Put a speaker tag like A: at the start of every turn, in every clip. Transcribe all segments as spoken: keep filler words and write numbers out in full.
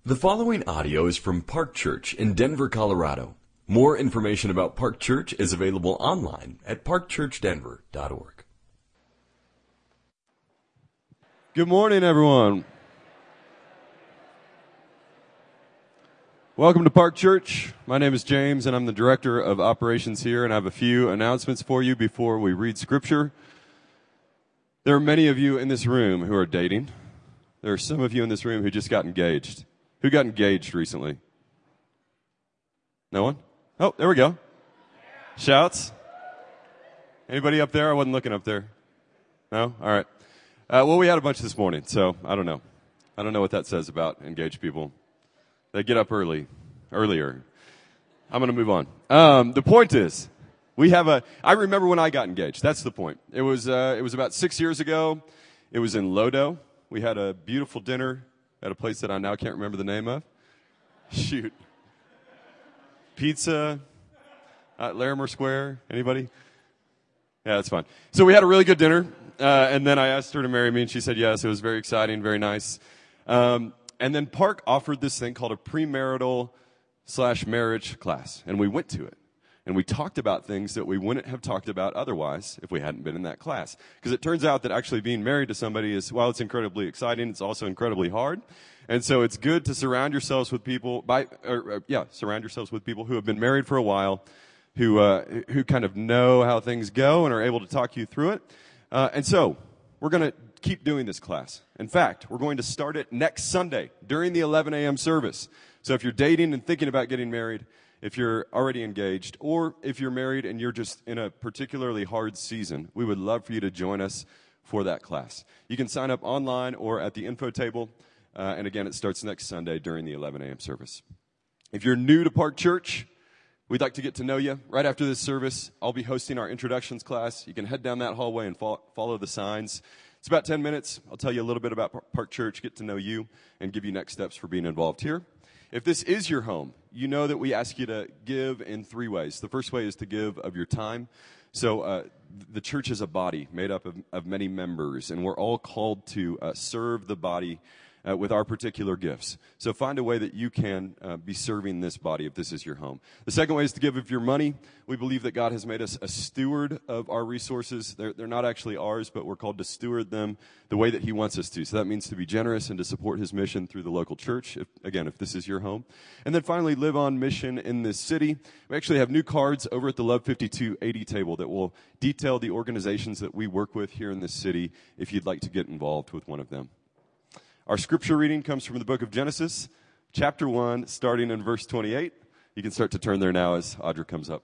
A: The following audio is from Park Church in Denver, Colorado. More information about Park Church is available online at park church denver dot org.
B: Good morning, everyone. Welcome to Park Church. My name is James, and I'm the Director of Operations here, and I have a few announcements for you before we read Scripture. There are many of you in this room who are dating. There are some of you in this room who just got engaged. Who got engaged recently? No one? Oh, there we go. Shouts. Anybody up there? I wasn't looking up there. No? All right. Uh, well, we had a bunch this morning, so I don't know. I don't know what that says about engaged people. They get up early, earlier. I'm going to move on. Um, the point is, we have a, I remember when I got engaged. That's the point. It was, uh, it was about six years ago. It was in Lodo. We had a beautiful dinner at a place that I now can't remember the name of. Shoot. Pizza at Larimer Square. Anybody? Yeah, that's fine. So we had a really good dinner, uh, and then I asked her to marry me, and she said yes. It was very exciting, very nice. Um, and then Park offered this thing called a premarital slash marriage class, and we went to it. And we talked about things that we wouldn't have talked about otherwise if we hadn't been in that class. Because it turns out that actually being married to somebody is, while it's incredibly exciting, it's also incredibly hard. And so it's good to surround yourselves with people, by, or, or, yeah, surround yourselves with people who have been married for a while, who uh, who kind of know how things go and are able to talk you through it. Uh, and so we're going to keep doing this class. In fact, we're going to start it next Sunday during the eleven a.m. service. So if you're dating and thinking about getting married, if you're already engaged, or if you're married and you're just in a particularly hard season, we would love for you to join us for that class. You can sign up online or at the info table, uh, and again, it starts next Sunday during the eleven a.m. service. If you're new to Park Church, we'd like to get to know you. Right after this service, I'll be hosting our introductions class. You can head down that hallway and fo- follow the signs. It's about ten minutes. I'll tell you a little bit about Park Church, get to know you, and give you next steps for being involved here. If this is your home, you know that we ask you to give in three ways. The first way is to give of your time. So uh, the church is a body made up of, of many members, and we're all called to uh, serve the body uh, with our particular gifts. So find a way that you can uh, be serving this body if this is your home. The second way is to give of your money. We believe that God has made us a steward of our resources. They're, they're not actually ours, but we're called to steward them the way that he wants us to. So that means to be generous and to support his mission through the local church, if, again, if this is your home. And then finally, live on mission in this city. We actually have new cards over at the Love fifty-two eighty table that will detail the organizations that we work with here in this city if you'd like to get involved with one of them. Our scripture reading comes from the book of Genesis, chapter one, starting in verse twenty-eight. You can start to turn there now as Audra comes up.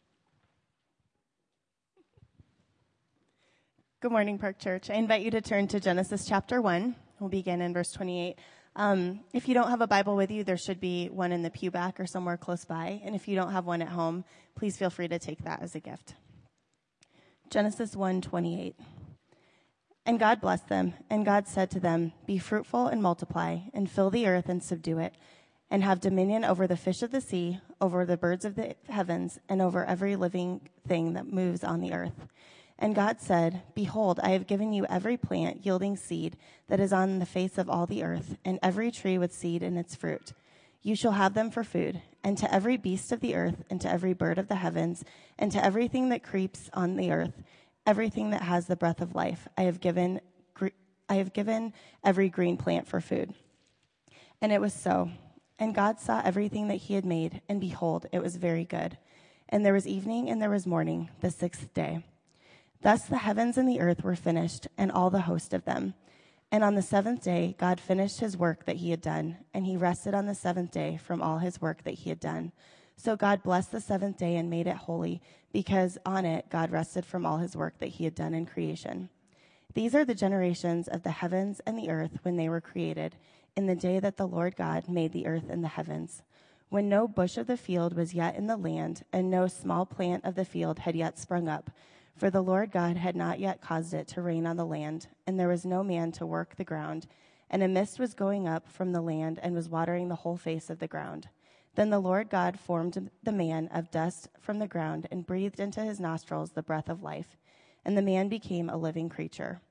C: Good morning, Park Church. I invite you to turn to Genesis chapter one. We'll begin in verse twenty-eight. Um, if you don't have a Bible with you, there should be one in the pew back or somewhere close by. And if you don't have one at home, please feel free to take that as a gift. Genesis one twenty-eight. And God blessed them, and God said to them, "Be fruitful and multiply, and fill the earth and subdue it, and have dominion over the fish of the sea, over the birds of the heavens, and over every living thing that moves on the earth." And God said, "Behold, I have given you every plant yielding seed that is on the face of all the earth, and every tree with seed in its fruit. You shall have them for food, and to every beast of the earth, and to every bird of the heavens, and to everything that creeps on the earth, everything that has the breath of life, I have given I have given every green plant for food." And it was so. And God saw everything that he had made, and behold, it was very good. And there was evening and there was morning, the sixth day. Thus the heavens and the earth were finished, and all the host of them. And on the seventh day, God finished his work that he had done, and he rested on the seventh day from all his work that he had done. So God blessed the seventh day and made it holy, because on it God rested from all his work that he had done in creation. These are the generations of the heavens and the earth when they were created, in the day that the Lord God made the earth and the heavens, when no bush of the field was yet in the land, and no small plant of the field had yet sprung up, for the Lord God had not yet caused it to rain on the land, and there was no man to work the ground, and a mist was going up from the land and was watering the whole face of the ground. Then the Lord God formed the man of dust from the ground and breathed into his nostrils the breath of life, and the man became a living creature.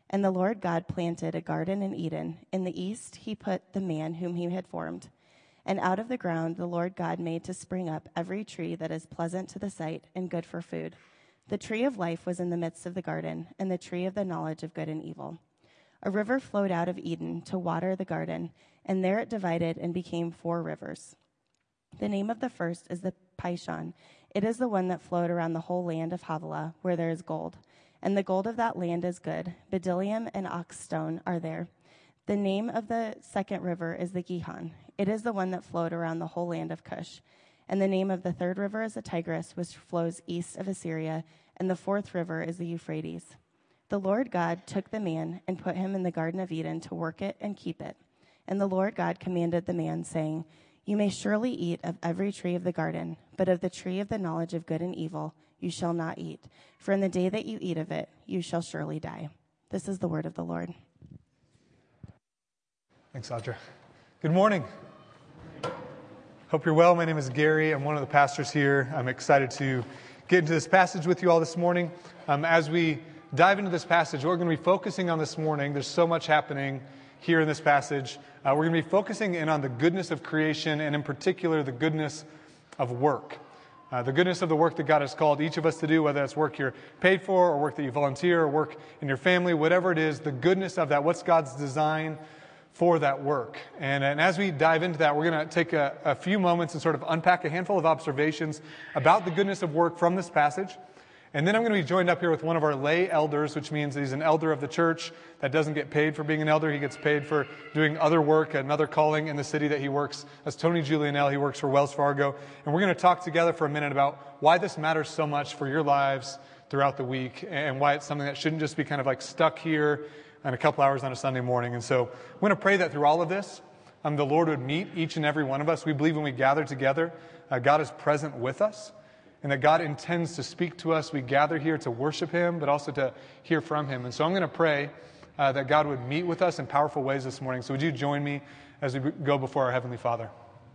C: And the Lord God planted a garden in Eden. In the east he put the man whom he had formed. And out of the ground the Lord God made to spring up every tree that is pleasant to the sight and good for food. The tree of life was in the midst of the garden, and the tree of the knowledge of good and evil. A river flowed out of Eden to water the garden, and there it divided and became four rivers. The name of the first is the Pishon. It is the one that flowed around the whole land of Havilah, where there is gold. And the gold of that land is good. Bdellium and onyx stone are there. The name of the second river is the Gihon. It is the one that flowed around the whole land of Cush. And the name of the third river is the Tigris, which flows east of Assyria. And the fourth river is the Euphrates. The Lord God took the man and put him in the Garden of Eden to work it and keep it. And the Lord God commanded the man, saying, You may surely eat of every tree of the garden, but of the tree of the knowledge of good and evil you shall not eat. For in the day that you eat of it, you shall surely die. This is the word of the Lord.
D: Thanks, Audra. Good morning. Hope you're well. My name is Gary. I'm one of the pastors here. I'm excited to get into this passage with you all this morning. Um, as we dive into this passage, what we're going to be focusing on this morning, there's so much happening here in this passage. Uh, we're going to be focusing in on the goodness of creation, and in particular, the goodness of work. Uh, the goodness of the work that God has called each of us to do, whether it's work you're paid for or work that you volunteer or work in your family, whatever it is, the goodness of that, what's God's design for that work. And, and as we dive into that, we're going to take a, a few moments and sort of unpack a handful of observations about the goodness of work from this passage. And then I'm going to be joined up here with one of our lay elders, which means he's an elder of the church that doesn't get paid for being an elder. He gets paid for doing other work, another calling in the city that he works. That's Tony Julianelle. He works for Wells Fargo. And we're going to talk together for a minute about why this matters so much for your lives throughout the week and why it's something that shouldn't just be kind of like stuck here in a couple hours on a Sunday morning. And so I'm going to pray that through all of this, um, the Lord would meet each and every one of us. We believe when we gather together, uh, God is present with us. And that God intends to speak to us. We gather here to worship Him, but also to hear from Him. And so I'm going to pray uh, that God would meet with us in powerful ways this morning. So would you join me as we go before our Heavenly Father?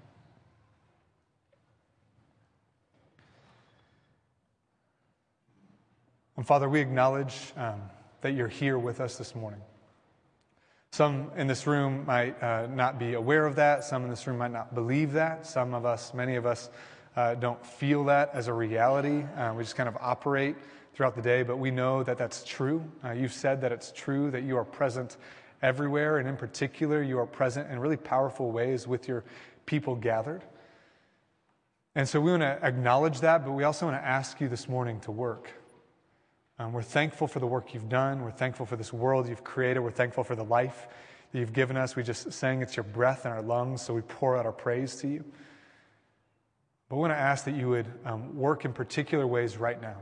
D: And Father, we acknowledge um, that you're here with us this morning. Some in this room might uh, not be aware of that. Some in this room might not believe that. Some of us, many of us, Uh, don't feel that as a reality. Uh, we just kind of operate throughout the day, but we know that that's true. Uh, you've said that it's true, that you are present everywhere, and in particular, you are present in really powerful ways with your people gathered. And so we want to acknowledge that, but we also want to ask you this morning to work. Um, we're thankful for the work you've done. We're thankful for this world you've created. We're thankful for the life that you've given us. We just sang it's your breath in our lungs, so we pour out our praise to you. But we want to ask that you would um, work in particular ways right now.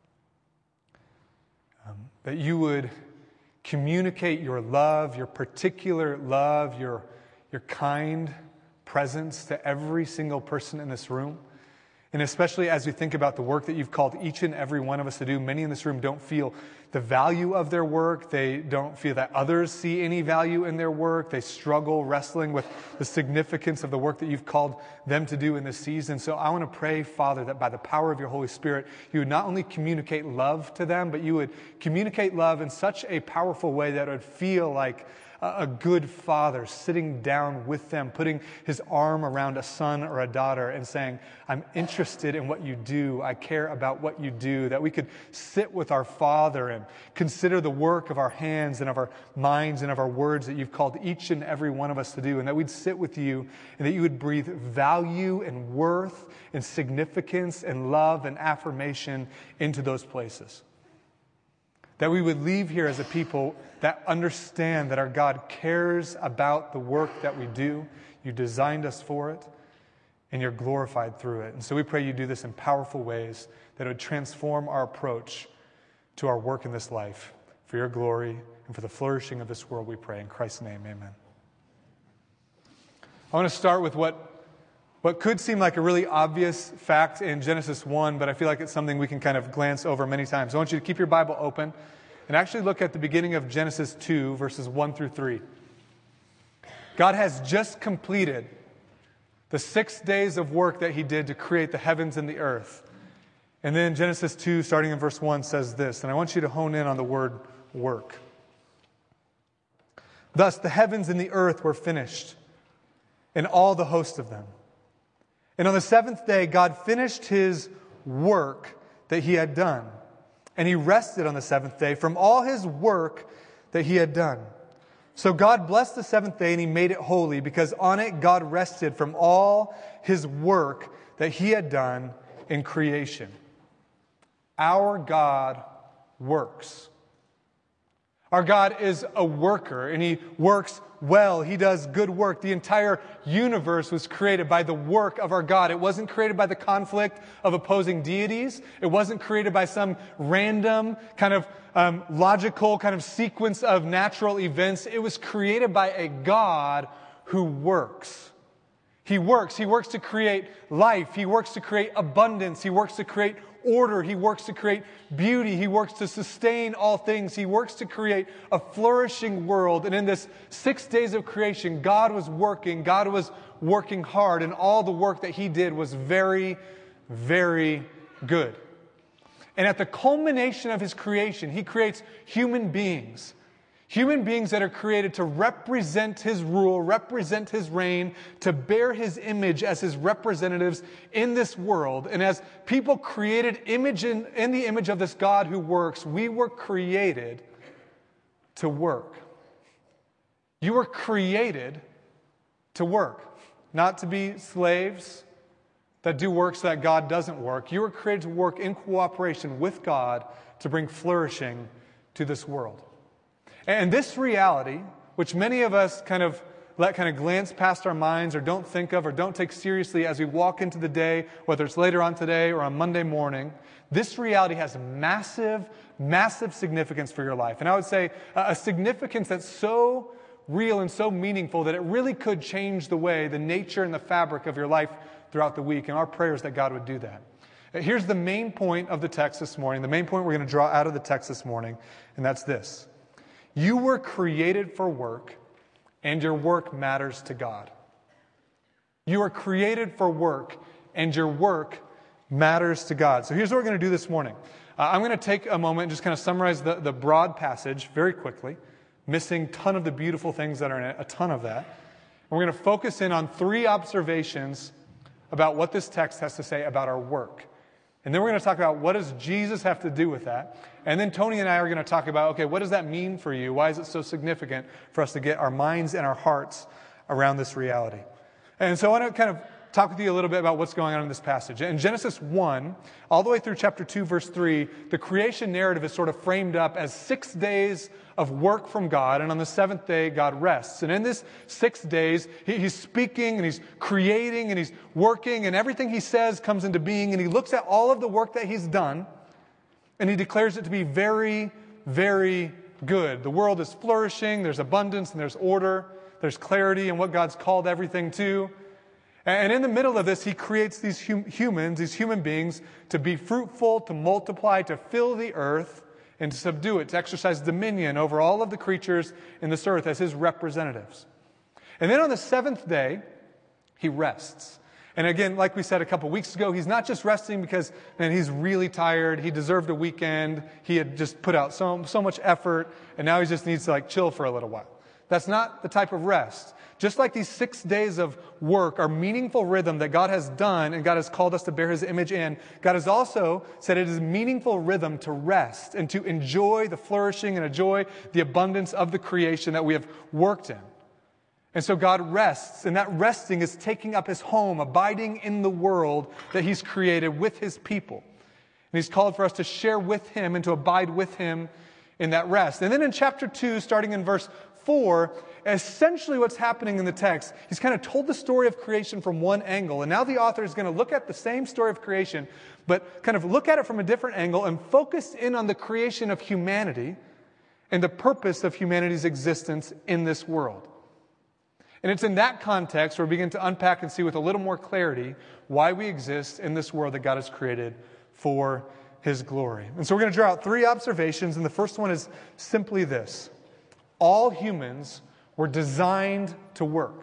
D: Um, that you would communicate your love, your particular love, your, your kind presence to every single person in this room. And especially as we think about the work that you've called each and every one of us to do, many in this room don't feel the value of their work. They don't feel that others see any value in their work. They struggle wrestling with the significance of the work that you've called them to do in this season. So I want to pray, Father, that by the power of your Holy Spirit, you would not only communicate love to them, but you would communicate love in such a powerful way that it would feel like a good father sitting down with them, putting his arm around a son or a daughter and saying, I'm interested in what you do. I care about what you do. That we could sit with our Father and consider the work of our hands and of our minds and of our words that you've called each and every one of us to do. And that we'd sit with you and that you would breathe value and worth and significance and love and affirmation into those places. That we would leave here as a people that understand that our God cares about the work that we do. You designed us for it, and you're glorified through it. And so we pray you do this in powerful ways that it would transform our approach to our work in this life. For your glory and for the flourishing of this world, we pray. In Christ's name, amen. I want to start with what What could seem like a really obvious fact in Genesis one, but I feel like it's something we can kind of glance over many times. I want you to keep your Bible open and actually look at the beginning of Genesis two, verses one through three. God has just completed the six days of work that he did to create the heavens and the earth. And then Genesis two, starting in verse one, says this, and I want you to hone in on the word work. Thus the heavens and the earth were finished, and all the host of them. And on the seventh day, God finished his work that he had done. And he rested on the seventh day from all his work that he had done. So God blessed the seventh day and he made it holy, because on it God rested from all his work that he had done in creation. Our God works. Our God is a worker, and he works well. He does good work. The entire universe was created by the work of our God. It wasn't created by the conflict of opposing deities. It wasn't created by some random kind of um, logical kind of sequence of natural events. It was created by a God who works. He works. He works to create life. He works to create abundance. He works to create order. He works to create beauty. He works to sustain all things. He works to create a flourishing world. And in this six days of creation, God was working. God was working hard. And all the work that he did was very, very good. And at the culmination of his creation, he creates human beings. Human beings that are created to represent his rule, represent his reign, to bear his image as his representatives in this world. And as people created image in, in the image of this God who works, we were created to work. You were created to work, not to be slaves that do works that God doesn't work. You were created to work in cooperation with God to bring flourishing to this world. And this reality, which many of us kind of let kind of glance past our minds or don't think of or don't take seriously as we walk into the day, whether it's later on today or on Monday morning, this reality has massive, massive significance for your life. And I would say a significance that's so real and so meaningful that it really could change the way, the nature and the fabric of your life throughout the week. And our prayer is that God would do that. Here's the main point of the text this morning, the main point we're going to draw out of the text this morning, and that's this. You were created for work, and your work matters to God. You were created for work, and your work matters to God. So here's what we're going to do this morning. Uh, I'm going to take a moment and just kind of summarize the, the broad passage very quickly, missing a ton of the beautiful things that are in it, a ton of that. And we're going to focus in on three observations about what this text has to say about our work. And then we're going to talk about what does Jesus have to do with that. And then Tony and I are going to talk about, okay, what does that mean for you? Why is it so significant for us to get our minds and our hearts around this reality? And so I want to kind of talk with you a little bit about what's going on in this passage. In Genesis one, all the way through chapter two, verse three, the creation narrative is sort of framed up as six days of work from God, and on the seventh day, God rests. And in this six days, he, he's speaking, and he's creating, and he's working, and everything he says comes into being, and he looks at all of the work that he's done, and he declares it to be very, very good. The world is flourishing, there's abundance, and there's order, there's clarity in what God's called everything to. And in the middle of this, he creates these hum- humans, these human beings, to be fruitful, to multiply, to fill the earth, and to subdue it, to exercise dominion over all of the creatures in this earth as his representatives. And then on the seventh day, he rests. And again, like we said a couple weeks ago, he's not just resting because, man, he's really tired. He deserved a weekend. He had just put out so, so much effort, and now he just needs to like chill for a little while. That's not the type of rest. Just like these six days of work are meaningful rhythm that God has done and God has called us to bear his image in, God has also said it is meaningful rhythm to rest and to enjoy the flourishing and enjoy the abundance of the creation that we have worked in. And so God rests, and that resting is taking up his home, abiding in the world that he's created with his people. And he's called for us to share with him and to abide with him in that rest. And then in chapter two, starting in verse four, essentially what's happening in the text, he's kind of told the story of creation from one angle. And now the author is going to look at the same story of creation, but kind of look at it from a different angle and focus in on the creation of humanity and the purpose of humanity's existence in this world. And it's in that context where we begin to unpack and see with a little more clarity why we exist in this world that God has created for his glory. And so we're going to draw out three observations, and the first one is simply this. All humans were designed to work.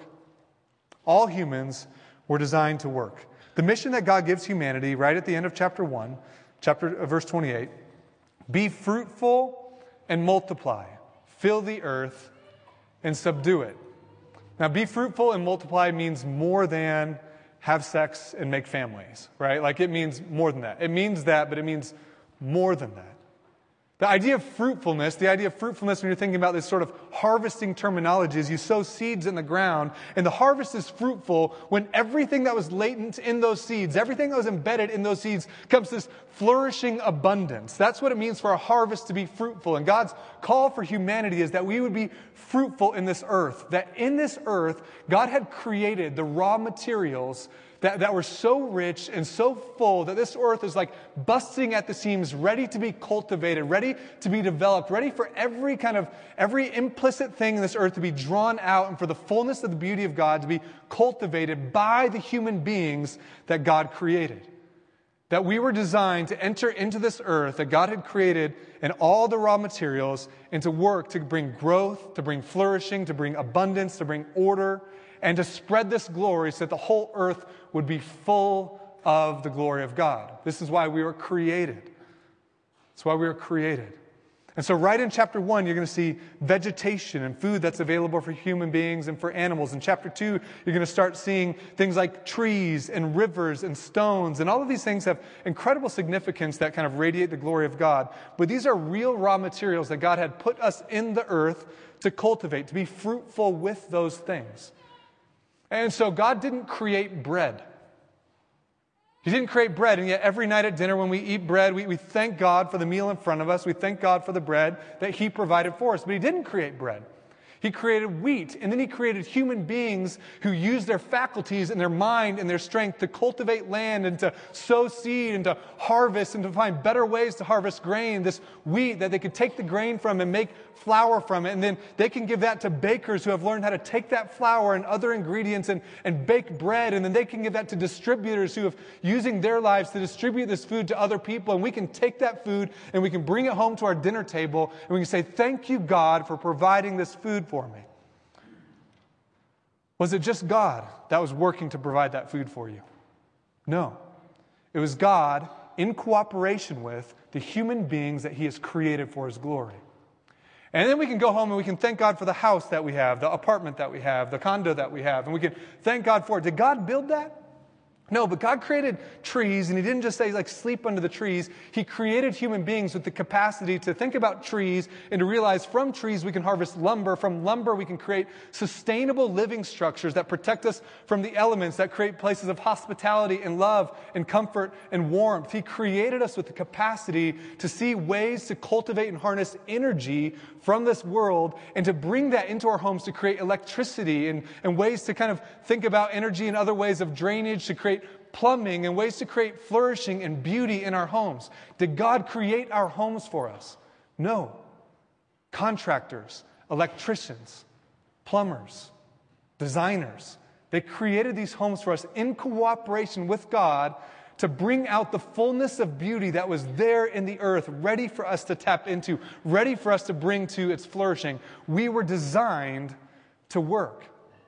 D: All humans were designed to work. The mission that God gives humanity right at the end of chapter one, chapter uh, verse twenty-eight, be fruitful and multiply, fill the earth and subdue it. Now, be fruitful and multiply means more than have sex and make families, right? Like, it means more than that. It means that, but it means more than that. The idea of fruitfulness, the idea of fruitfulness when you're thinking about this sort of harvesting terminology is you sow seeds in the ground, and the harvest is fruitful when everything that was latent in those seeds, everything that was embedded in those seeds comes this flourishing abundance. That's what it means for a harvest to be fruitful. And God's call for humanity is that we would be fruitful in this earth, that in this earth, God had created the raw materials That, that were so rich and so full that this earth is like busting at the seams, ready to be cultivated, ready to be developed, ready for every kind of, every implicit thing in this earth to be drawn out and for the fullness of the beauty of God to be cultivated by the human beings that God created. That we were designed to enter into this earth that God had created and all the raw materials and to work to bring growth, to bring flourishing, to bring abundance, to bring order, and to spread this glory so that the whole earth would be full of the glory of God. This is why we were created. That's why we were created. And so right in chapter one, you're going to see vegetation and food that's available for human beings and for animals. In chapter two, you're going to start seeing things like trees and rivers and stones. And all of these things have incredible significance that kind of radiate the glory of God. But these are real raw materials that God had put us in the earth to cultivate, to be fruitful with those things. And so God didn't create bread. He didn't create bread, and yet every night at dinner when we eat bread, we, we thank God for the meal in front of us. We thank God for the bread that He provided for us. But He didn't create bread. He created wheat, and then He created human beings who use their faculties and their mind and their strength to cultivate land and to sow seed and to harvest and to find better ways to harvest grain, this wheat that they could take the grain from and make flour from it, and then they can give that to bakers who have learned how to take that flour and other ingredients and, and bake bread, and then they can give that to distributors who have using their lives to distribute this food to other people, and we can take that food and we can bring it home to our dinner table and we can say, thank you, God, for providing this food for me. Was it just God that was working to provide that food for you? No. It was God in cooperation with the human beings that He has created for His glory. And then we can go home and we can thank God for the house that we have, the apartment that we have, the condo that we have, and we can thank God for it. Did God build that? No, but God created trees, and He didn't just say, like, sleep under the trees. He created human beings with the capacity to think about trees and to realize from trees we can harvest lumber. From lumber we can create sustainable living structures that protect us from the elements, that create places of hospitality and love and comfort and warmth. He created us with the capacity to see ways to cultivate and harness energy from this world and to bring that into our homes to create electricity and, and ways to kind of think about energy and other ways of drainage, to create plumbing and ways to create flourishing and beauty in our homes. Did God create our homes for us? No. Contractors, electricians, plumbers, designers, they created these homes for us in cooperation with God to bring out the fullness of beauty that was there in the earth, ready for us to tap into, ready for us to bring to its flourishing. We were designed to work.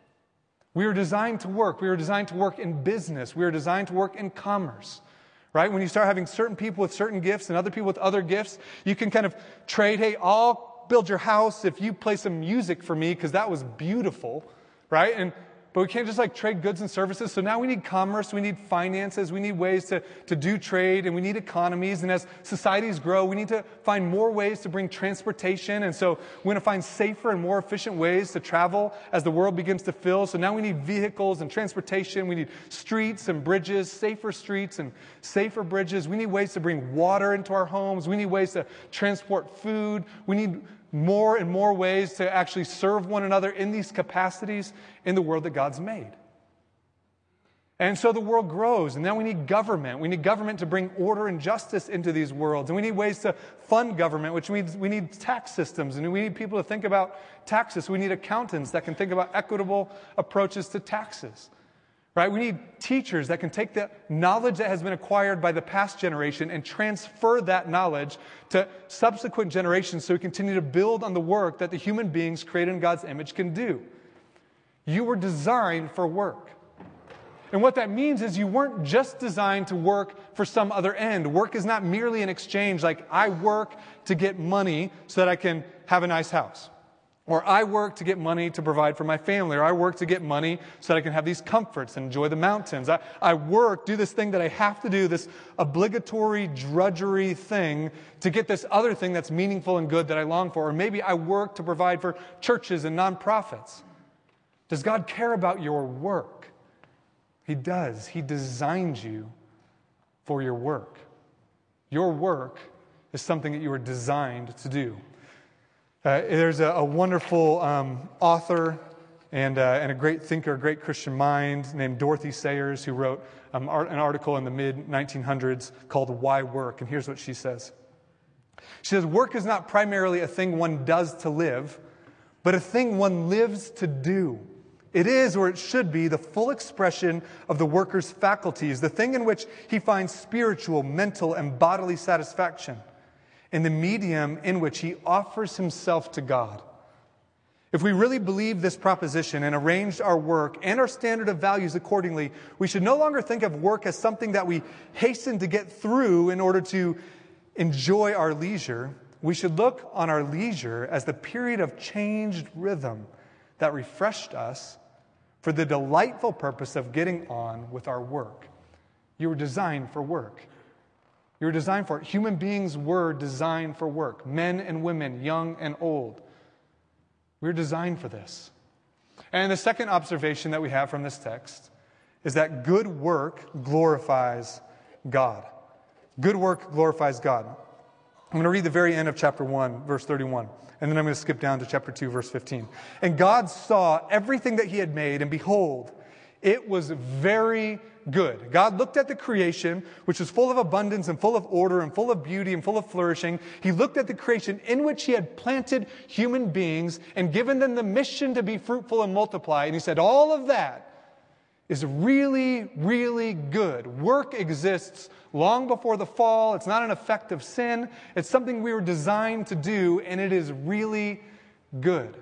D: We were designed to work. We were designed to work in business. We were designed to work in commerce, right? When you start having certain people with certain gifts and other people with other gifts, you can kind of trade, hey, I'll build your house if you play some music for me because that was beautiful, right? And But we can't just like trade goods and services. So now we need commerce, we need finances, we need ways to, to do trade, and we need economies. And as societies grow, we need to find more ways to bring transportation. And so we're going to find safer and more efficient ways to travel as the world begins to fill. So now we need vehicles and transportation. We need streets and bridges, safer streets and safer bridges. We need ways to bring water into our homes. We need ways to transport food. We need more and more ways to actually serve one another in these capacities in the world that God's made. And so the world grows, and now we need government. We need government to bring order and justice into these worlds. And we need ways to fund government, which means we need tax systems, and we need people to think about taxes. We need accountants that can think about equitable approaches to taxes. Right? We need teachers that can take the knowledge that has been acquired by the past generation and transfer that knowledge to subsequent generations so we continue to build on the work that the human beings created in God's image can do. You were designed for work. And what that means is you weren't just designed to work for some other end. Work is not merely an exchange like I work to get money so that I can have a nice house. Or I work to get money to provide for my family. Or I work to get money so that I can have these comforts and enjoy the mountains. I, I work, do this thing that I have to do, this obligatory drudgery thing to get this other thing that's meaningful and good that I long for. Or maybe I work to provide for churches and nonprofits. Does God care about your work? He does. He designed you for your work. Your work is something that you were designed to do. Uh, there's a, a wonderful um, author and, uh, and a great thinker, a great Christian mind named Dorothy Sayers, who wrote um, art, an article in the mid nineteen hundreds called Why Work? And here's what she says. She says, work is not primarily a thing one does to live, but a thing one lives to do. It is, or it should be, the full expression of the worker's faculties, the thing in which he finds spiritual, mental, and bodily satisfaction, in the medium in which he offers himself to God. If we really believe this proposition and arranged our work and our standard of values accordingly, we should no longer think of work as something that we hasten to get through in order to enjoy our leisure. We should look on our leisure as the period of changed rhythm that refreshed us for the delightful purpose of getting on with our work. You were designed for work. You were designed for it. Human beings were designed for work. Men and women, young and old. We were designed for this. And the second observation that we have from this text is that good work glorifies God. Good work glorifies God. I'm going to read the very end of chapter one, verse thirty-one. And then I'm going to skip down to chapter two, verse fifteen. And God saw everything that he had made, and behold, it was very good. God looked at the creation, which was full of abundance and full of order and full of beauty and full of flourishing. He looked at the creation in which he had planted human beings and given them the mission to be fruitful and multiply. And he said, all of that is really, really good. Work exists long before the fall. It's not an effect of sin. It's something we were designed to do, and it is really good.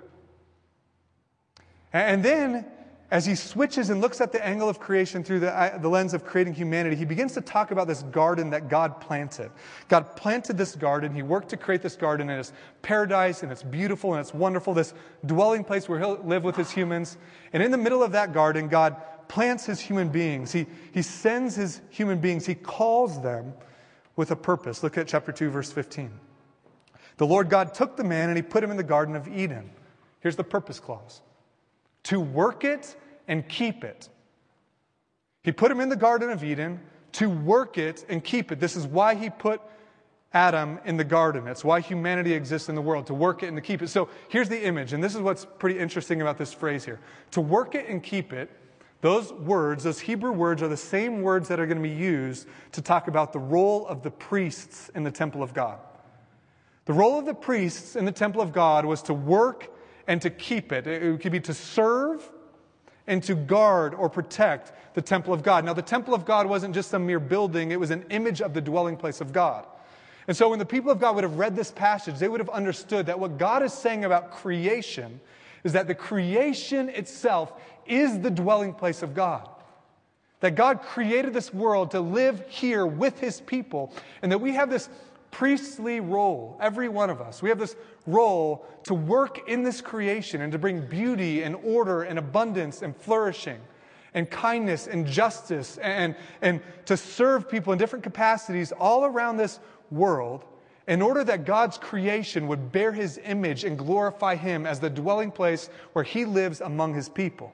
D: And then, as he switches and looks at the angle of creation through the, the lens of creating humanity, he begins to talk about this garden that God planted. God planted this garden. He worked to create this garden, and it's paradise, and it's beautiful, and it's wonderful, this dwelling place where he'll live with his humans. And in the middle of that garden, God plants his human beings. He, he sends his human beings. He calls them with a purpose. Look at chapter two, verse fifteen. The Lord God took the man and he put him in the Garden of Eden. Here's the purpose clause. To work it and keep it. He put him in the Garden of Eden to work it and keep it. This is why he put Adam in the garden. It's why humanity exists in the world, to work it and to keep it. So here's the image, and this is what's pretty interesting about this phrase here. To work it and keep it, those words, those Hebrew words, are the same words that are going to be used to talk about the role of the priests in the temple of God. The role of the priests in the temple of God was to work and to keep it. It could be to serve and to guard or protect the temple of God. Now, the temple of God wasn't just some mere building. It was an image of the dwelling place of God. And so when the people of God would have read this passage, they would have understood that what God is saying about creation is that the creation itself is the dwelling place of God. That God created this world to live here with his people, and that we have this priestly role, every one of us. We have this role to work in this creation and to bring beauty and order and abundance and flourishing and kindness and justice and, and to serve people in different capacities all around this world in order that God's creation would bear his image and glorify him as the dwelling place where he lives among his people.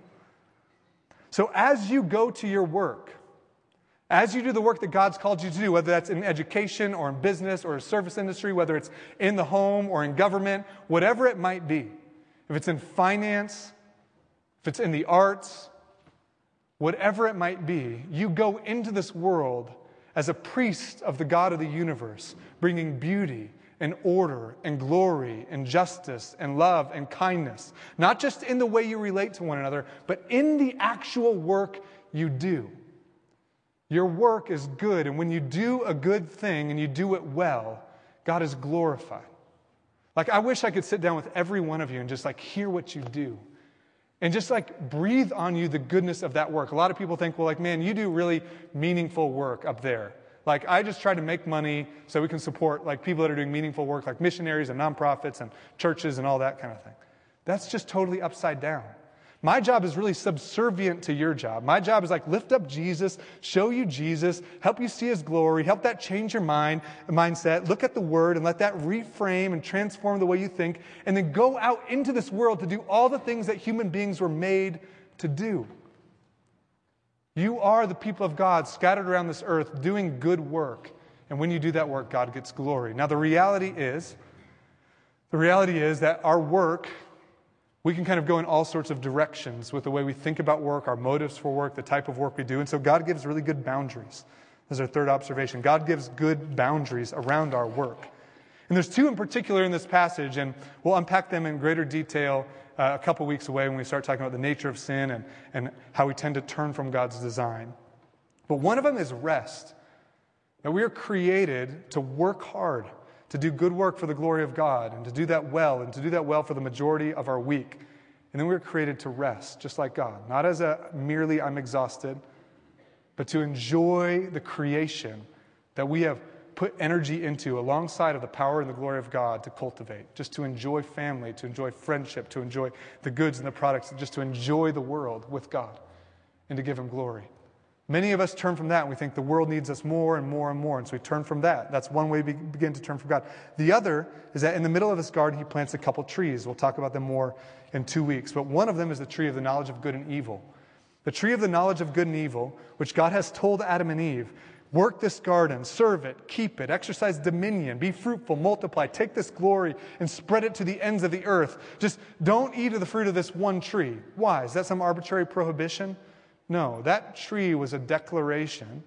D: So as you go to your work, as you do the work that God's called you to do, whether that's in education or in business or a service industry, whether it's in the home or in government, whatever it might be, if it's in finance, if it's in the arts, whatever it might be, you go into this world as a priest of the God of the universe, bringing beauty and order and glory and justice and love and kindness, not just in the way you relate to one another, but in the actual work you do. Your work is good, and when you do a good thing and you do it well, God is glorified. Like, I wish I could sit down with every one of you and just like hear what you do. And just like breathe on you the goodness of that work. A lot of people think, well, like, man, you do really meaningful work up there. Like, I just try to make money so we can support like people that are doing meaningful work, like missionaries and nonprofits and churches and all that kind of thing. That's just totally upside down. My job is really subservient to your job. My job is like lift up Jesus, show you Jesus, help you see his glory, help that change your mind, mindset, look at the word and let that reframe and transform the way you think, and then go out into this world to do all the things that human beings were made to do. You are the people of God scattered around this earth doing good work. And when you do that work, God gets glory. Now the reality is, the reality is that our work, we can kind of go in all sorts of directions with the way we think about work, our motives for work, the type of work we do. And so God gives really good boundaries. This is our third observation. God gives good boundaries around our work. And there's two in particular in this passage, and we'll unpack them in greater detail uh, a couple weeks away when we start talking about the nature of sin and, and how we tend to turn from God's design. But one of them is rest. That we are created to work hard, to do good work for the glory of God, and to do that well, and to do that well for the majority of our week. And then we were created to rest, just like God. Not as a merely I'm exhausted, but to enjoy the creation that we have put energy into alongside of the power and the glory of God to cultivate. Just to enjoy family, to enjoy friendship, to enjoy the goods and the products, just to enjoy the world with God and to give him glory. Many of us turn from that and we think the world needs us more and more and more. And so we turn from that. That's one way we begin to turn from God. The other is that in the middle of this garden, he plants a couple trees. We'll talk about them more in two weeks. But one of them is the tree of the knowledge of good and evil. The tree of the knowledge of good and evil, which God has told Adam and Eve, work this garden, serve it, keep it, exercise dominion, be fruitful, multiply, take this glory and spread it to the ends of the earth. Just don't eat of the fruit of this one tree. Why? Is that some arbitrary prohibition? No, that tree was a declaration.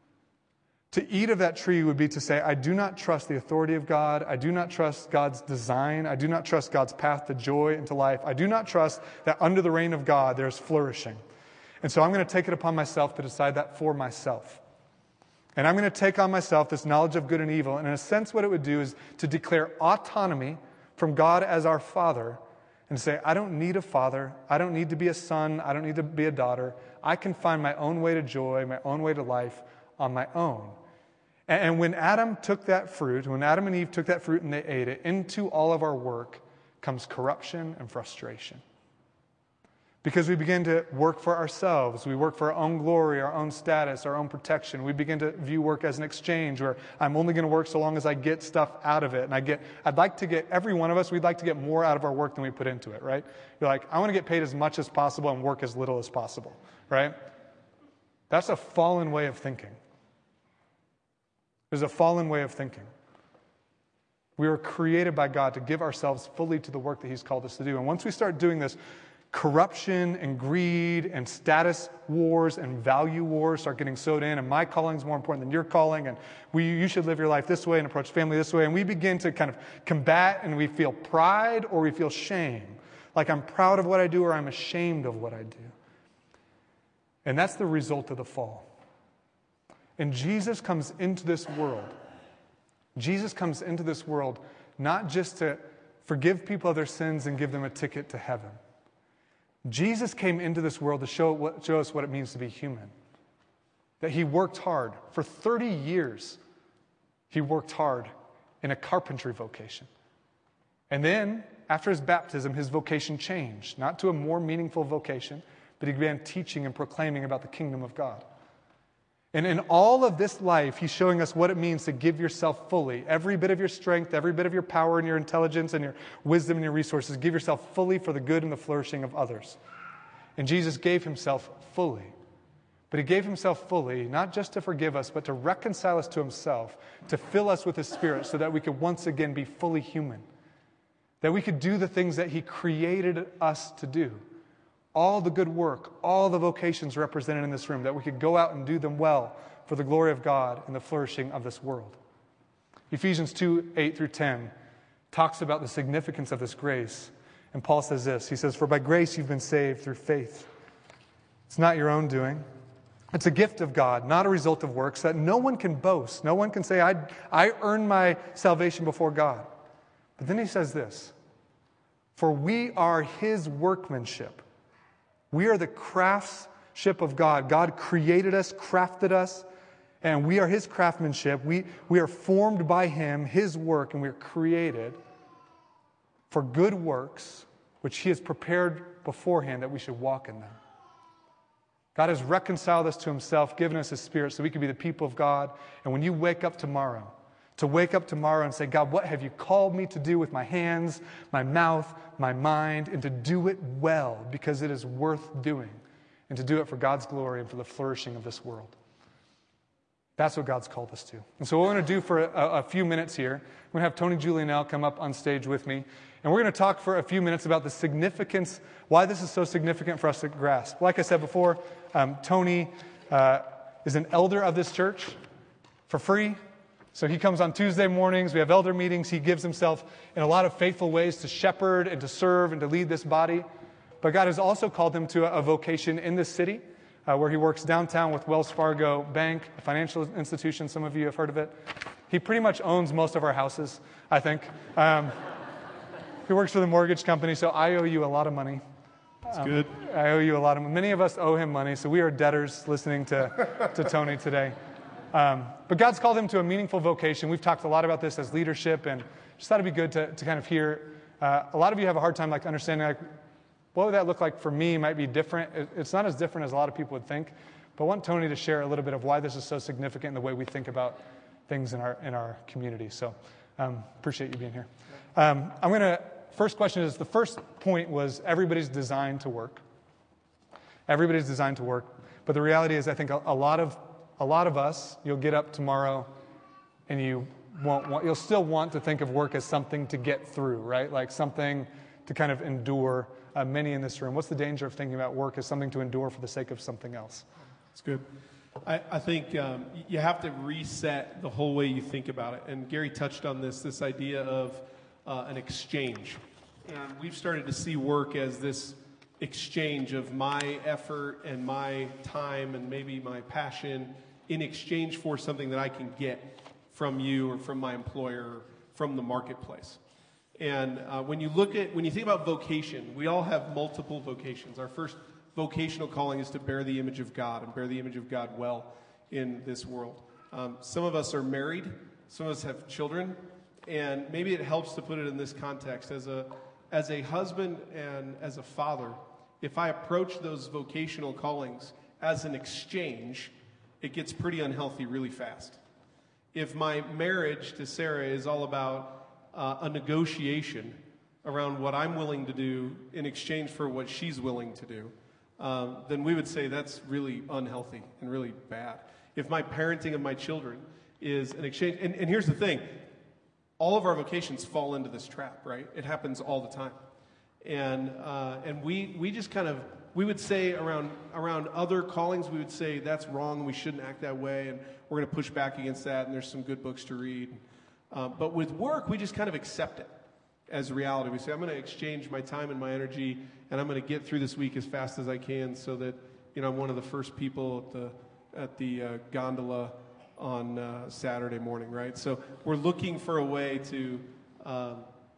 D: To eat of that tree would be to say, I do not trust the authority of God. I do not trust God's design. I do not trust God's path to joy and to life. I do not trust that under the reign of God there's flourishing. And so I'm going to take it upon myself to decide that for myself. And I'm going to take on myself this knowledge of good and evil. And in a sense, what it would do is to declare autonomy from God as our Father and say, I don't need a father. I don't need to be a son. I don't need to be a daughter. I can find my own way to joy, my own way to life on my own. And when Adam took that fruit, when Adam and Eve took that fruit and they ate it, into all of our work comes corruption and frustration. Because we begin to work for ourselves. We work for our own glory, our own status, our own protection. We begin to view work as an exchange where I'm only going to work so long as I get stuff out of it. And I get, I'd like to get, every one of us, we'd like to get more out of our work than we put into it, right? You're like, I want to get paid as much as possible and work as little as possible, right? That's a fallen way of thinking. There's a fallen way of thinking. We were created by God to give ourselves fully to the work that he's called us to do. And once we start doing this, corruption and greed and status wars and value wars start getting sewed in, and my calling is more important than your calling, and we, you should live your life this way and approach family this way, and we begin to kind of combat, and we feel pride or we feel shame. Like I'm proud of what I do or I'm ashamed of what I do. And that's the result of the fall. And Jesus comes into this world. Jesus comes into this world not just to forgive people of their sins and give them a ticket to heaven. Jesus came into this world to show, what, show us what it means to be human. That he worked hard. For thirty years, he worked hard in a carpentry vocation. And then, after his baptism, his vocation changed. Not to a more meaningful vocation, but he began teaching and proclaiming about the kingdom of God. And in all of this life, he's showing us what it means to give yourself fully. Every bit of your strength, every bit of your power and your intelligence and your wisdom and your resources, give yourself fully for the good and the flourishing of others. And Jesus gave himself fully. But he gave himself fully, not just to forgive us, but to reconcile us to himself, to fill us with his Spirit so that we could once again be fully human. That we could do the things that he created us to do. All the good work, all the vocations represented in this room, that we could go out and do them well for the glory of God and the flourishing of this world. Ephesians two, eight through ten talks about the significance of this grace. And Paul says this, he says, for by grace you've been saved through faith. It's not your own doing. It's a gift of God, not a result of works, that no one can boast. No one can say, I, I earned my salvation before God. But then he says this, for we are his workmanship. We are the craftsmanship of God. God created us, crafted us, and we are his craftsmanship. We, we are formed by him, his work, and we are created for good works, which he has prepared beforehand that we should walk in them. God has reconciled us to himself, given us his Spirit so we can be the people of God. And when you wake up tomorrow, to wake up tomorrow and say, God, what have you called me to do with my hands, my mouth, my mind, and to do it well because it is worth doing, and to do it for God's glory and for the flourishing of this world. That's what God's called us to. And so what we're going to do for a, a few minutes here, I'm going to have Tony Julianelle come up on stage with me, and we're going to talk for a few minutes about the significance, why this is so significant for us to grasp. Like I said before, um, Tony uh, is an elder of this church for free. So he comes on Tuesday mornings. We have elder meetings. He gives himself in a lot of faithful ways to shepherd and to serve and to lead this body. But God has also called him to a, a vocation in this city, uh, where he works downtown with Wells Fargo Bank, a financial institution. Some of you have heard of it. He pretty much owns most of our houses, I think. Um, he works for the mortgage company, so I owe you a lot of money.
B: That's
D: um,
B: good.
D: I owe you a lot of money. Many of us owe him money, so we are debtors listening to, to Tony today. Um, but God's called him to a meaningful vocation. We've talked a lot about this as leadership, and just thought it'd be good to, to kind of hear. Uh, a lot of you have a hard time like understanding like what would that look like for me. Might be different. It, it's not as different as a lot of people would think. But I want Tony to share a little bit of why this is so significant in the way we think about things in our in our community. So um, appreciate you being here. Um, I'm going to. First question is the first point was everybody's designed to work. Everybody's designed to work, but the reality is I think a, a lot of A lot of us, you'll get up tomorrow and you won't want, you'll still want to think of work as something to get through, right? Like something to kind of endure. Uh, many in this room, what's the danger of thinking about work as something to endure for the sake of something else?
E: That's good. I, I think um, you have to reset the whole way you think about it. And Gary touched on this, this idea of uh, an exchange. And we've started to see work as this exchange of my effort and my time and maybe my passion in exchange for something that I can get from you or from my employer or from the marketplace. And uh, when you look at, when you think about vocation, we all have multiple vocations. Our first vocational calling is to bear the image of God and bear the image of God well in this world. Um, some of us are married, some of us have children, and maybe it helps to put it in this context. As a, as a husband and as a father, if I approach those vocational callings as an exchange, it gets pretty unhealthy really fast. If my marriage to Sarah is all about uh, a negotiation around what I'm willing to do in exchange for what she's willing to do, um, then we would say that's really unhealthy and really bad. If my parenting of my children is an exchange, and, and here's the thing, all of our vocations fall into this trap, right? It happens all the time. And uh, and we we just kind of, we would say around around other callings, we would say that's wrong, we shouldn't act that way, and we're going to push back against that, and there's some good books to read. Uh, but with work, we just kind of accept it as reality. We say, I'm going to exchange my time and my energy, and I'm going to get through this week as fast as I can so that, you know, I'm one of the first people at the, at the uh, gondola on uh, Saturday morning, right? So we're looking for a way to um,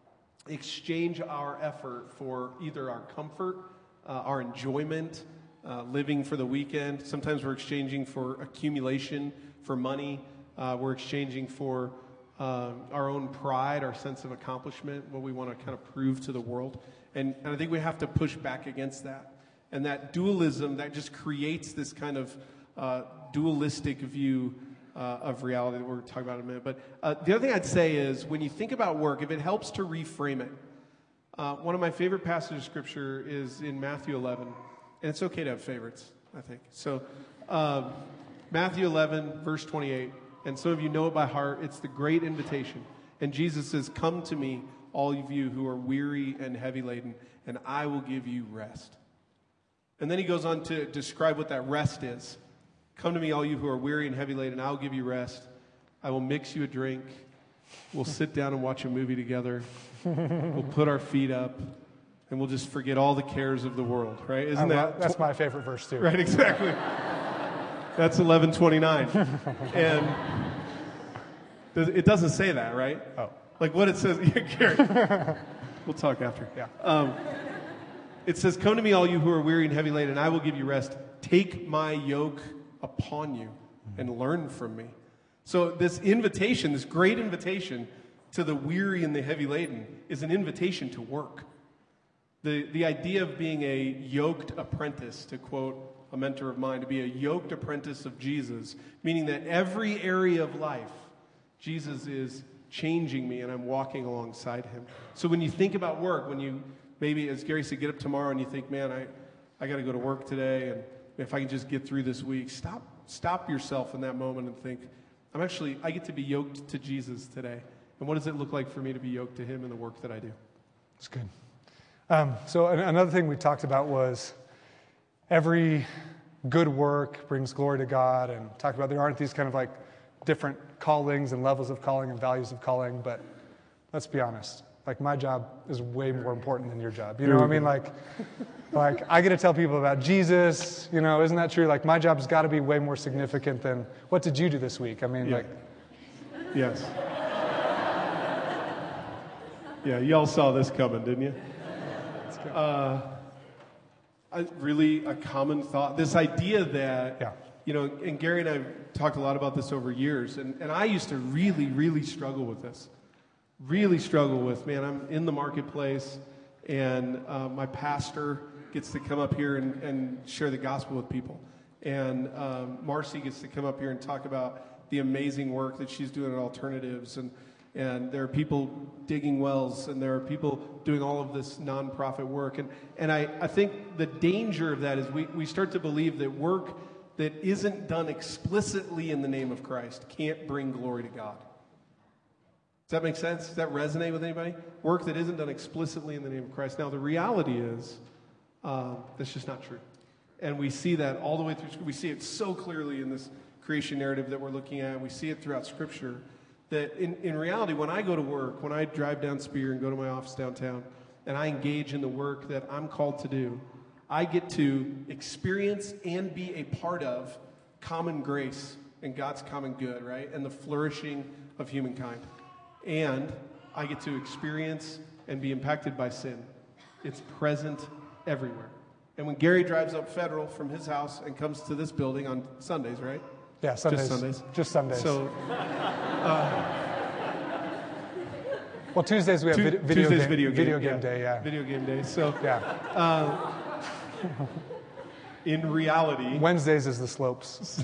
E: exchange our effort for either our comfort, uh, our enjoyment, uh, living for the weekend. Sometimes we're exchanging for accumulation, for money. Uh, we're exchanging for um, our own pride, our sense of accomplishment, what we want to kind of prove to the world. And, and I think we have to push back against that. And that dualism, that just creates this kind of uh, dualistic view uh, of reality that we're going to talk about in a minute. But uh, the other thing I'd say is when you think about work, if it helps to reframe it, uh, one of my favorite passages of Scripture is in Matthew eleven. And it's okay to have favorites, I think. So um, Matthew eleven, verse twenty-eight. And some of you know it by heart. It's the great invitation. And Jesus says, come to me, all of you who are weary and heavy laden, and I will give you rest. And then he goes on to describe what that rest is. Come to me, all you who are weary and heavy laden, and I will give you rest. I will mix you a drink. We'll sit down and watch a movie together. We'll put our feet up, and we'll just forget all the cares of the world, right? Isn't that?
D: That's my favorite verse, too.
E: Right, exactly. That's eleven twenty-nine. And it doesn't say that, right?
D: Oh.
E: Like what it says, Gary, we'll talk after.
D: Yeah.
E: Um, it says, come to me, all you who are weary and heavy laden, and I will give you rest. Take my yoke upon you and learn from me. So this invitation, this great invitation to the weary and the heavy laden is an invitation to work. The, the idea of being a yoked apprentice, to quote a mentor of mine, to be a yoked apprentice of Jesus, meaning that every area of life, Jesus is changing me and I'm walking alongside him. So when you think about work, when you maybe, as Gary said, get up tomorrow and you think, man, I, I got to go to work today, and if I can just get through this week, stop, stop yourself in that moment and think, I'm actually, I get to be yoked to Jesus today. And what does it look like for me to be yoked to him in the work that I do?
D: That's good. Um, so an- another thing we talked about was every good work brings glory to God, and talked about there aren't these kind of like different callings and levels of calling and values of calling, but let's be honest. Like, my job is way more important than your job. You know what I mean? Like, like I get to tell people about Jesus, you know, isn't that true? Like, my job's got to be way more significant than, what did you do this week? I mean,
E: Yeah.
D: like...
E: Yes. Yeah, y'all saw this coming, didn't you? Uh, I, really a common thought, this idea that,
D: Yeah.
E: you know, and Gary and I have talked a lot about this over years, and, and I used to really, really struggle with this. Really struggle with, man, I'm in the marketplace, and uh, my pastor gets to come up here and, and share the gospel with people. And um, Marcy gets to come up here and talk about the amazing work that she's doing at Alternatives. And, and there are people digging wells, and there are people doing all of this nonprofit work. And, and I, I think the danger of that is we, we start to believe that work that isn't done explicitly in the name of Christ can't bring glory to God. Does that make sense? Does that resonate with anybody? Work that isn't done explicitly in the name of Christ. Now, the reality is uh, that's just not true. And we see that all the way through. We see it so clearly in this creation narrative that we're looking at. We see it throughout Scripture that in, in reality, when I go to work, when I drive down Spear and go to my office downtown, and I engage in the work that I'm called to do, I get to experience and be a part of common grace and God's common good, right? And the flourishing of humankind. And I get to experience and be impacted by sin. It's present everywhere. And when Gary drives up Federal from his house and comes to this building on Sundays, right?
D: Yeah, Sundays.
E: Just Sundays.
D: Just Sundays.
E: So, uh,
D: well, Tuesdays we have
E: Tu-
D: vid- video,
E: Tuesday's
D: game,
E: video game,
D: video game
E: yeah.
D: day, yeah.
E: Video game day. So,
D: Yeah.
E: uh, in reality,
D: Wednesdays is the slopes.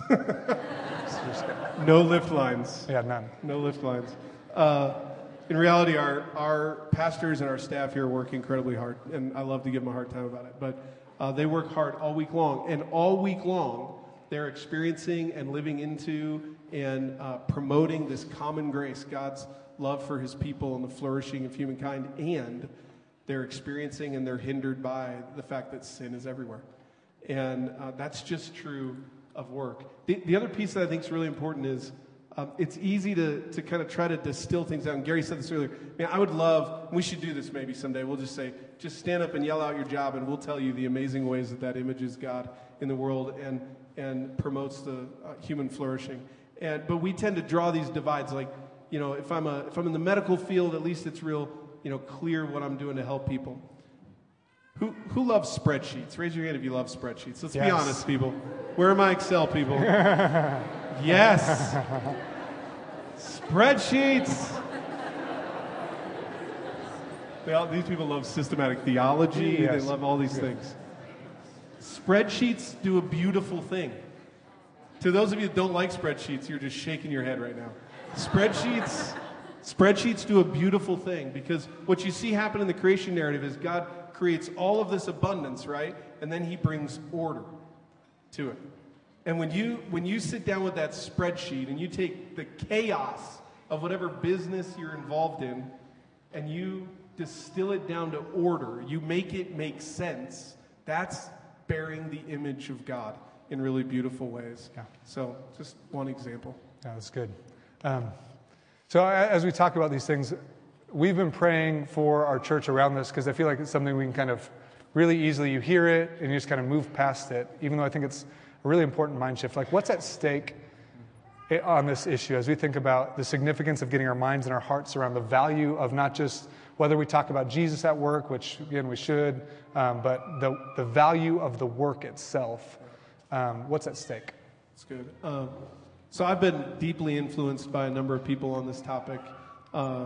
E: no lift lines.
D: Yeah, none.
E: No lift lines. Uh, in reality, our, our pastors and our staff here work incredibly hard, and I love to give them a hard time about it. But uh, they work hard all week long, and all week long, they're experiencing and living into and uh, promoting this common grace, God's love for his people and the flourishing of humankind, and they're experiencing and they're hindered by the fact that sin is everywhere. And uh, that's just true of work. The, the other piece that I think is really important is Um, it's easy to, to kind of try to distill things out. And Gary said this earlier. Man, I would love, we should do this maybe someday. We'll just say, just stand up and yell out your job, and we'll tell you the amazing ways that that images God in the world and and promotes the uh, human flourishing. And but we tend to draw these divides. Like, you know, if I'm a if I'm in the medical field, at least it's real, you know, clear what I'm doing to help people. Who who loves spreadsheets? Raise your hand if you love spreadsheets. Let's
D: Yes.
E: be honest, people. Where are my Excel people? Yes. Spreadsheets. They all, these people love systematic theology.
D: Yes.
E: They love all these things. Spreadsheets do a beautiful thing. To those of you that don't like spreadsheets, you're just shaking your head right now. Spreadsheets, spreadsheets do a beautiful thing, because what you see happen in the creation narrative is God creates all of this abundance, right? And then he brings order to it. And when you when you sit down with that spreadsheet and you take the chaos of whatever business you're involved in and you distill it down to order, you make it make sense, that's bearing the image of God in really beautiful ways.
D: Yeah.
E: So just one example.
D: Yeah, that's good. Um, so a- as we talk about these things, we've been praying for our church around this, because I feel like it's something we can kind of really easily, you hear it and you just kind of move past it, even though I think it's a really important mind shift. Like, what's at stake i- on this issue as we think about the significance of getting our minds and our hearts around the value of not just whether we talk about Jesus at work, which again we should, um, but the, the value of the work itself. Um, what's at stake?
E: That's good. Um, so I've been deeply influenced by a number of people on this topic. Uh,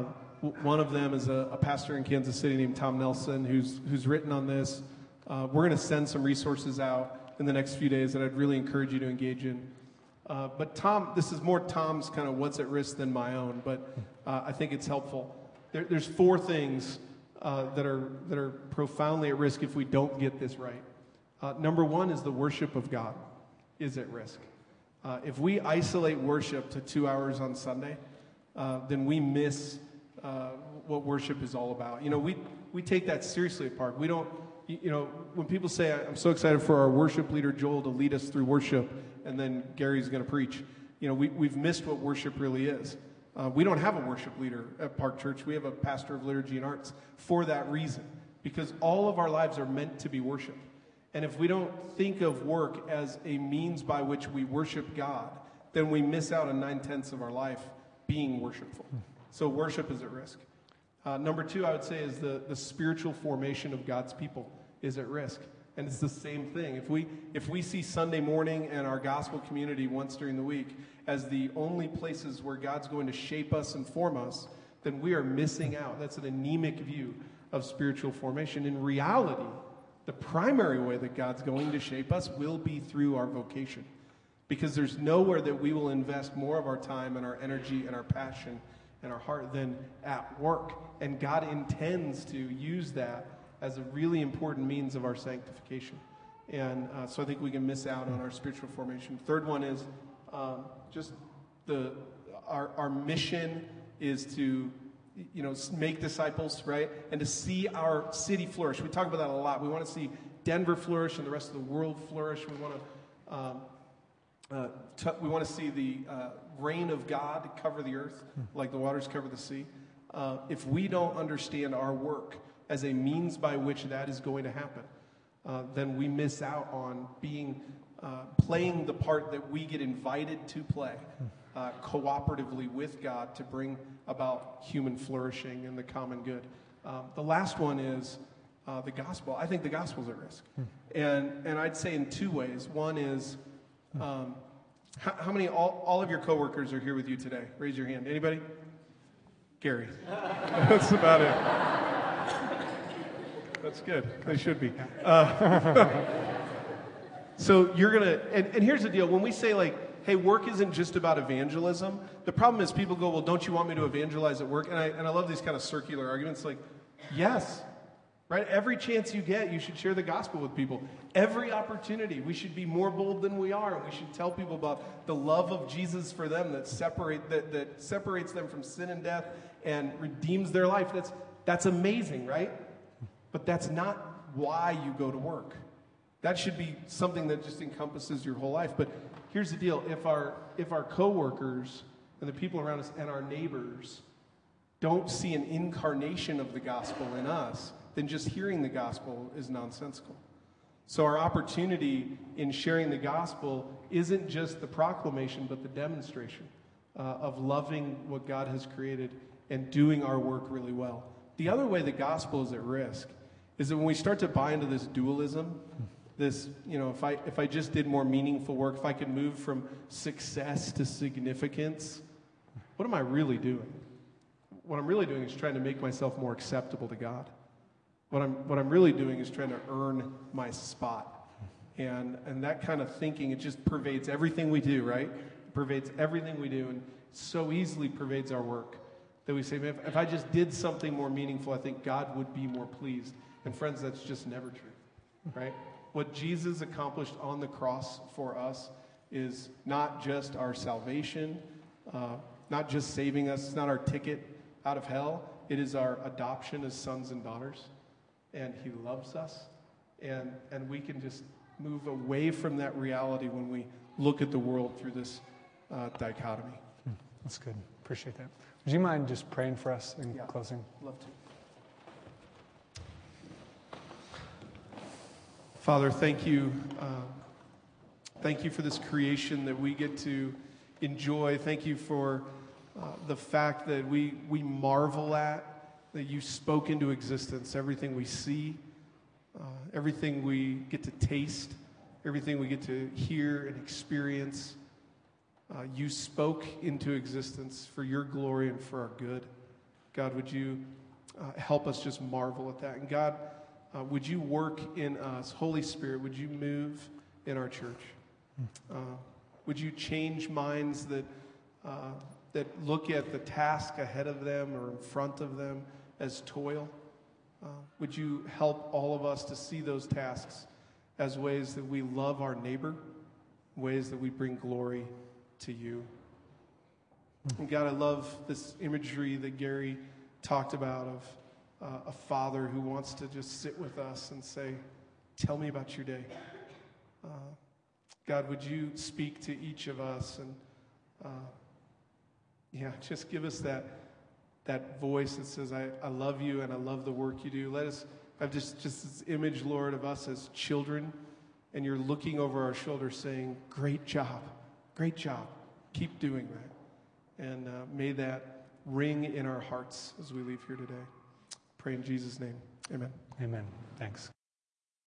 E: w- one of them is a, a pastor in Kansas City named Tom Nelson, who's who's written on this. Uh, we're going to send some resources out in the next few days that I'd really encourage you to engage in. Uh, but Tom, this is more Tom's kind of what's at risk than my own, but uh, I think it's helpful. There, there's four things uh, that are that are profoundly at risk if we don't get this right. Uh, number one is the worship of God is at risk. Uh, if we isolate worship to two hours on Sunday, uh, then we miss uh, what worship is all about. You know, we we take that seriously at Park. We don't, you know, when people say, I'm so excited for our worship leader, Joel, to lead us through worship, and then Gary's going to preach, you know, we, we've missed what worship really is. Uh, we don't have a worship leader at Park Church. We have a pastor of liturgy and arts for that reason, because all of our lives are meant to be worship. And if we don't think of work as a means by which we worship God, then we miss out on nine-tenths of our life being worshipful. So worship is at risk. Uh, number two, I would say, is the, the spiritual formation of God's people is at risk. And it's the same thing. If we, if we see Sunday morning and our gospel community once during the week as the only places where God's going to shape us and form us, then we are missing out. That's an anemic view of spiritual formation. In reality, the primary way that God's going to shape us will be through our vocation, because there's nowhere that we will invest more of our time and our energy and our passion and our heart than at work. And God intends to use that as a really important means of our sanctification. And uh, so I think we can miss out on our spiritual formation. Third one is um, just the our, our mission is to you know, make disciples, right? And to see our city flourish. We talk about that a lot. We want to see Denver flourish and the rest of the world flourish. We want to, um, uh, t- we want to see the uh, reign of God cover the earth like the waters cover the sea. Uh, if we don't understand our work as a means by which that is going to happen, uh, then we miss out on being, uh, playing the part that we get invited to play uh, cooperatively with God to bring about human flourishing and the common good. Um, the last one is uh, the gospel. I think the gospel's at risk. And and I'd say in two ways. One is, um, how, how many, all, all of your coworkers are here with you today? Raise your hand. Anybody? Gary. That's about it. That's good. They should be. Uh, so you're going to, and, and here's the deal. When we say like, hey, work isn't just about evangelism. The problem is people go, well, don't you want me to evangelize at work? And I and I love these kind of circular arguments like, yes, right? Every chance you get, you should share the gospel with people. Every opportunity, we should be more bold than we are. We should tell people about the love of Jesus for them that separate that, that separates them from sin and death and redeems their life. That's that's amazing, right? But that's not why you go to work. That should be something that just encompasses your whole life. But here's the deal. If our if our coworkers and the people around us and our neighbors don't see an incarnation of the gospel in us, then just hearing the gospel is nonsensical. So our opportunity in sharing the gospel isn't just the proclamation, but the demonstration uh, of loving what God has created and doing our work really well. The other way the gospel is at risk is that when we start to buy into this dualism, this, you know, if I if I just did more meaningful work, if I could move from success to significance, what am I really doing? What I'm really doing is trying to make myself more acceptable to God. What I'm what I'm really doing is trying to earn my spot. And and that kind of thinking, it just pervades everything we do, right? It pervades everything we do and so easily pervades our work that we say, man, if, if I just did something more meaningful, I think God would be more pleased. And friends, that's just never true, right? What Jesus accomplished on the cross for us is not just our salvation, uh, not just saving us, it's not our ticket out of hell. It is our adoption as sons and daughters. And he loves us. And, and we can just move away from that reality when we look at the world through this uh, dichotomy.
D: That's good. Appreciate that. Would you mind just praying for us in
E: Yeah.
D: closing?
E: Love to. Father, thank you. Uh, thank you for this creation that we get to enjoy. Thank you for uh, the fact that we, we marvel at, that you spoke into existence everything we see, uh, everything we get to taste, everything we get to hear and experience. Uh, you spoke into existence for your glory and for our good. God, would you uh, help us just marvel at that? And God, uh, would you work in us? Holy Spirit, would you move in our church? Uh, would you change minds that uh, that look at the task ahead of them or in front of them as toil? Uh, would you help all of us to see those tasks as ways that we love our neighbor, ways that we bring glory to you? And God, I love this imagery that Gary talked about of uh, a father who wants to just sit with us and say, tell me about your day. Uh, God, would you speak to each of us and, uh, yeah, just give us that that voice that says, I, I love you and I love the work you do. Let us have just, just this image, Lord, of us as children, and you're looking over our shoulder saying, great job, great job. Keep doing that. And uh, may that ring in our hearts as we leave here today. Pray in Jesus' name. Amen.
D: Amen. Thanks.